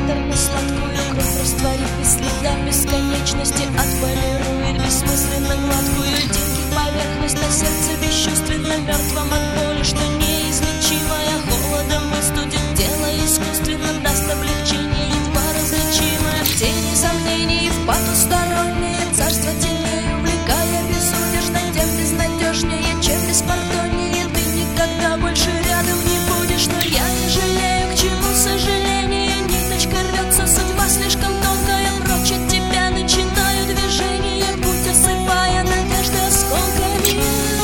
приторно-сладкую кровь растворит без следа бесконечности, отполирует бессмысленно гладкую деньги поверхность на сердце бесчувственно мертвом от боли, что неизлечимая холодом выстудит тело искусственно, даст облегчение едва различимое в тени сомнений и в потустороннее царство теней, увлекая безудержно тем безнадежнее, чем беспардоннее. Ты никогда больше рядом не будешь, но я не жалею, к чему сожаление. Ниточка рвется, судьба слишком тонкая, прочь от тебя начинаю движение, путь осыпая надежды осколками.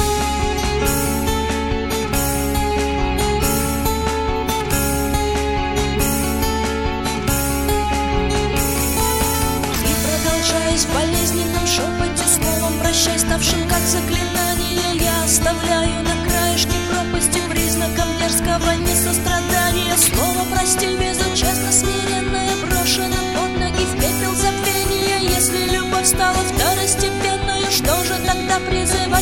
И продолжаясь в болезненном шепоте, словом прощай, ставшим как заклинание, я оставляю на краешке пропасти признаком дерзкого несострадания. Слово прости безучастно смиренное брошено под ноги в пепел забвения. Если любовь стала второстепенную, что же тогда призывать?